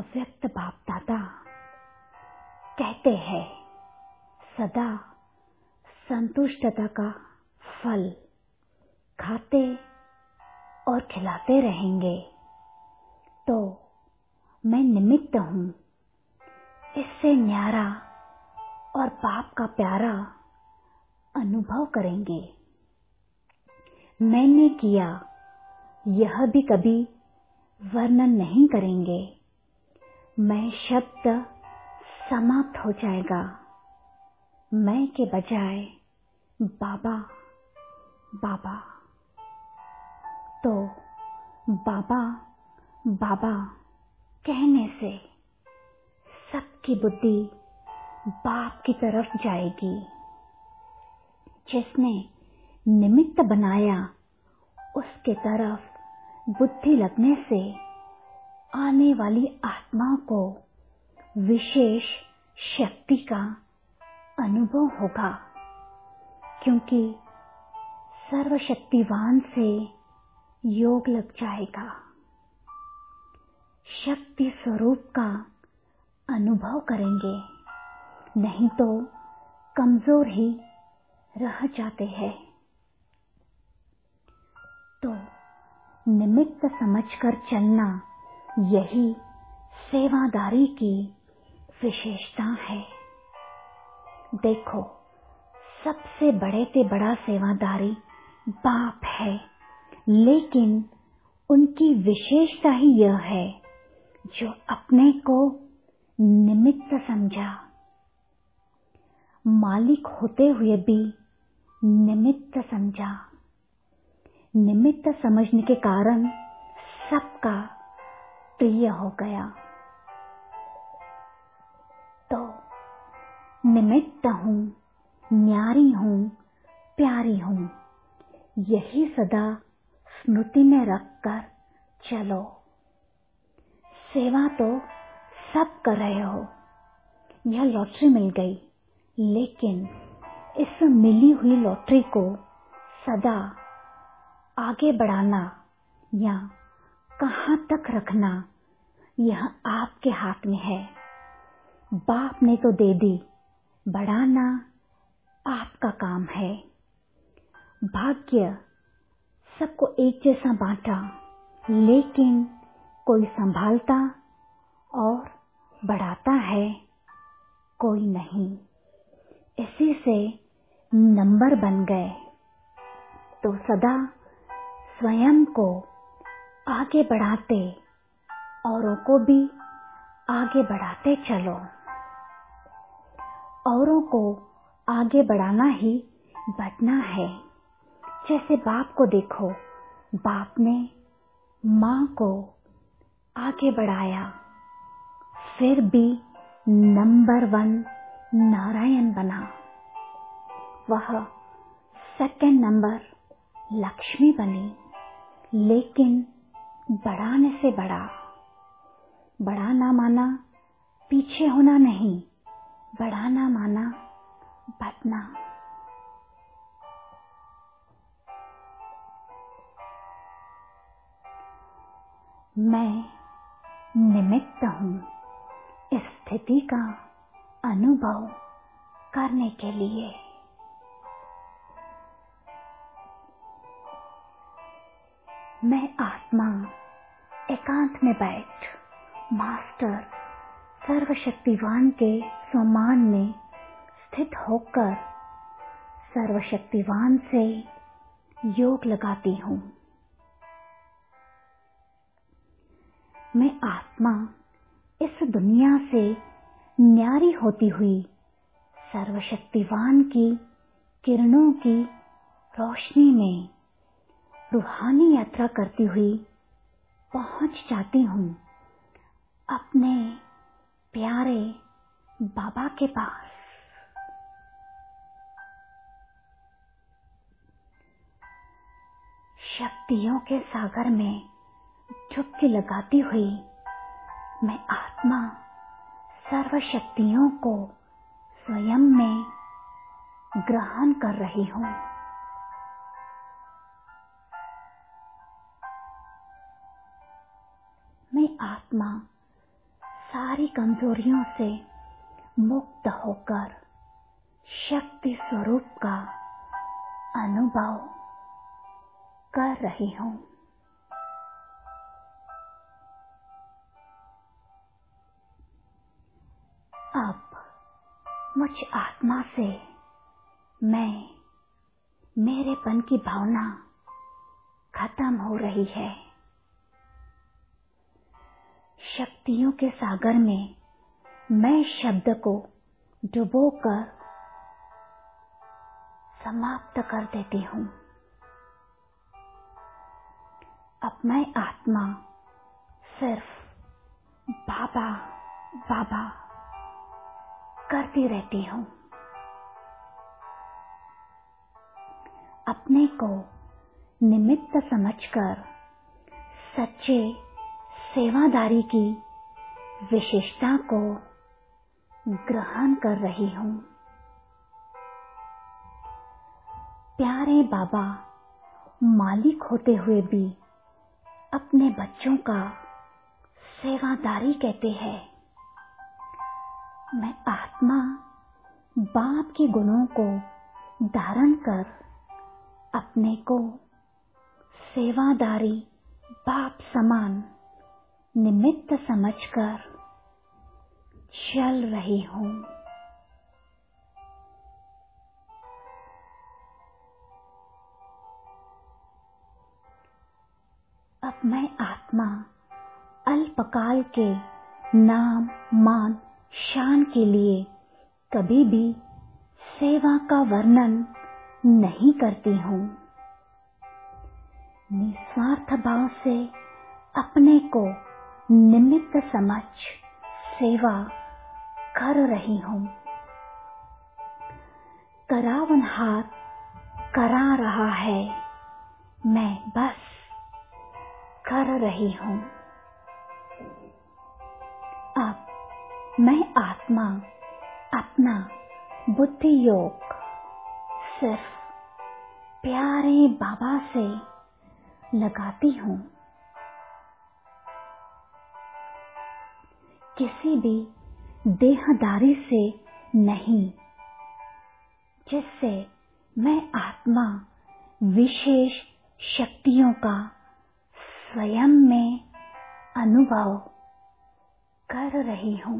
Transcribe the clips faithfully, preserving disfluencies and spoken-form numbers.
अव्यक्त बाप दादा कहते हैं सदा संतुष्टता का फल खाते और खिलाते रहेंगे तो मैं निमित्त हूँ। इससे न्यारा और बाप का प्यारा अनुभव करेंगे। मैंने किया यह भी कभी वर्णन नहीं करेंगे। मैं शब्द समाप्त हो जाएगा। मैं के बजाय बाबा बाबा। तो बाबा बाबा कहने से सबकी बुद्धि बाप की तरफ जाएगी। जिसने निमित्त बनाया उसके तरफ बुद्धि लगने से आने वाली आत्माओं को विशेष शक्ति का अनुभव होगा, क्योंकि सर्वशक्तिवान से योग लग जाएगा। शक्ति स्वरूप का अनुभव करेंगे, नहीं तो कमजोर ही रह जाते हैं। तो निमित्त समझकर चलना यही सेवादारी की विशेषता है। देखो, सबसे बड़े से बड़ा सेवादारी बाप है, लेकिन उनकी विशेषता ही यह है जो अपने को निमित्त समझा। मालिक होते हुए भी निमित्त समझा। निमित्त समझने के कारण सबका प्रिय हो गया। तो निमित्त हूँ, न्यारी हूँ, प्यारी हूँ, यही सदा स्मृति में रखकर चलो। सेवा तो सब कर रहे हो। यह लॉटरी मिल गई, लेकिन इस मिली हुई लॉटरी को सदा आगे बढ़ाना या कहाँ तक रखना यह आपके हाथ में है। बाप ने तो दे दी, बढ़ाना आपका काम है। भाग्य सबको एक जैसा बांटा, लेकिन कोई संभालता और बढ़ाता है, कोई नहीं। इसी से नंबर बन गए। तो सदा स्वयं को आगे बढ़ाते, औरों को भी आगे बढ़ाते चलो। औरों को आगे बढ़ाना ही बढ़ना है। जैसे बाप को देखो, बाप ने माँ को आगे बढ़ाया, फिर भी नंबर वन नारायण बना। वह सेकंड नंबर लक्ष्मी बनी, लेकिन बढ़ाने से बढ़ा। बढ़ाना माना पीछे होना नहीं, बढ़ाना माना बढ़ना। मैं निमित्त हूँ इस स्थिति का अनुभव करने के लिए। मैं आत्मा एकांत में बैठ मास्टर सर्वशक्तिवान के सम्मान में स्थित होकर सर्वशक्तिवान से योग लगाती हूँ। मैं आत्मा इस दुनिया से न्यारी होती हुई सर्वशक्तिवान की किरणों की रोशनी में रूहानी यात्रा करती हुई पहुंच जाती हूँ अपने प्यारे बाबा के पास। शक्तियों के सागर में डुबकी लगाती हुई मैं आत्मा सर्व शक्तियों को स्वयं में ग्रहण कर रही हूँ। मैं आत्मा सारी कमजोरियों से मुक्त होकर शक्ति स्वरूप का अनुभव कर रही हूं। अब मुझ आत्मा से मैं मेरेपन की भावना खत्म हो रही है। शक्तियों के सागर में मैं शब्द को डुबोकर समाप्त कर देती हूँ। अब मैं आत्मा सिर्फ बाबा बाबा करती रहती हूँ। अपने को निमित्त समझकर सच्चे सेवादारी की विशेषता को ग्रहण कर रही हूँ। प्यारे बाबा मालिक होते हुए भी अपने बच्चों का सेवादारी कहते हैं। मैं आत्मा बाप के गुणों को धारण कर अपने को सेवादारी बाप समान निमित्त समझकर चल रही हूँ। अब मैं आत्मा अल्पकाल के नाम मान शान के लिए कभी भी सेवा का वर्णन नहीं करती हूँ। निस्वार्थ भाव से अपने को निमित्त समझ सेवा कर रही हूँ। करावनहार करा रहा है, मैं बस कर रही हूँ। अब मैं आत्मा अपना बुद्धि योग सिर्फ प्यारे बाबा से लगाती हूँ। किसी भी देहदारी से नहीं, जिससे मैं आत्मा विशेष शक्तियों का स्वयं में अनुभव कर रही हूँ।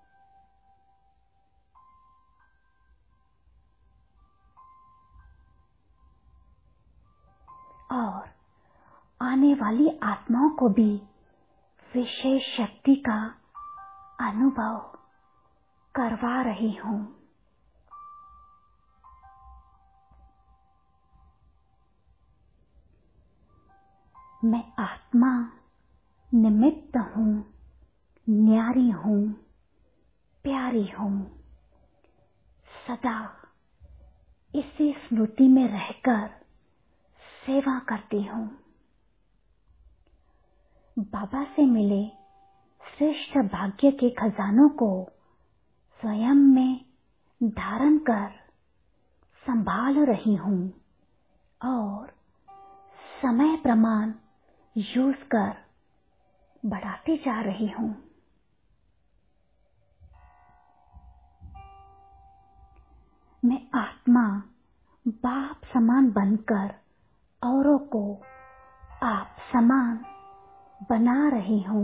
और आने वाली आत्माओं को भी विशेष शक्ति का अनुभव करवा रही हूँ। मैं आत्मा निमित्त हूँ, न्यारी हूँ, प्यारी हूँ। सदा इसी स्मृति में रहकर सेवा करती हूँ। बाबा से मिले श्रेष्ठ भाग्य के खजानों को स्वयं में धारण कर संभाल रही हूँ और समय प्रमाण यूज कर बढ़ाती जा रही हूँ। मैं आत्मा बाप समान बनकर औरों को आप समान बना रही हूँ।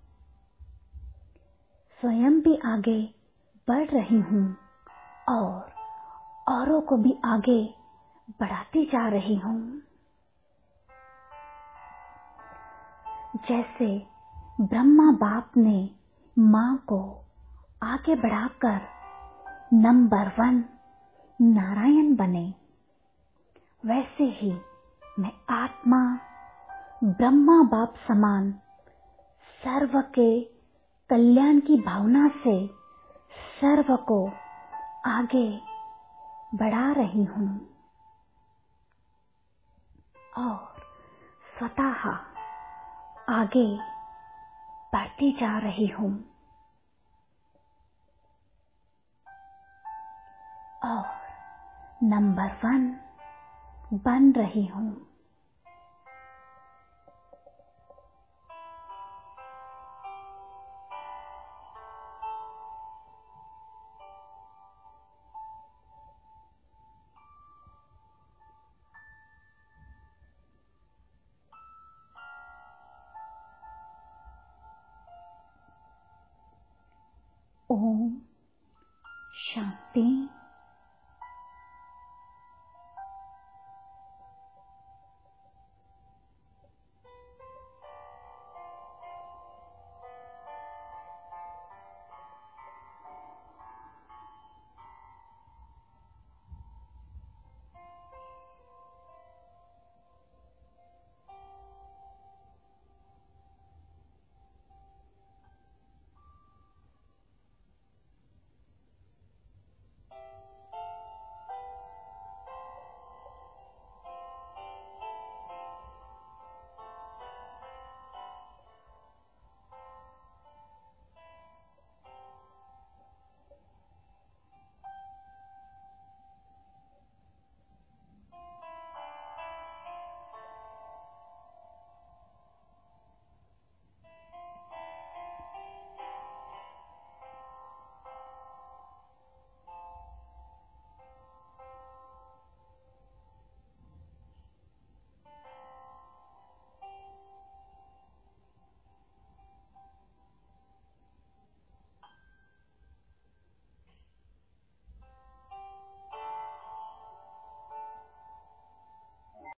स्वयं भी आगे बढ़ रही हूँ और औरों को भी आगे बढ़ाती जा रही हूँ। जैसे ब्रह्मा बाप ने माँ को आगे बढ़ाकर नंबर वन नारायण बने, वैसे ही मैं आत्मा ब्रह्मा बाप समान सर्व के कल्याण की भावना से सर्व को आगे बढ़ा रही हूँ और स्वतः आगे बढ़ती जा रही हूँ और नंबर वन बन रही हूँ। शांति।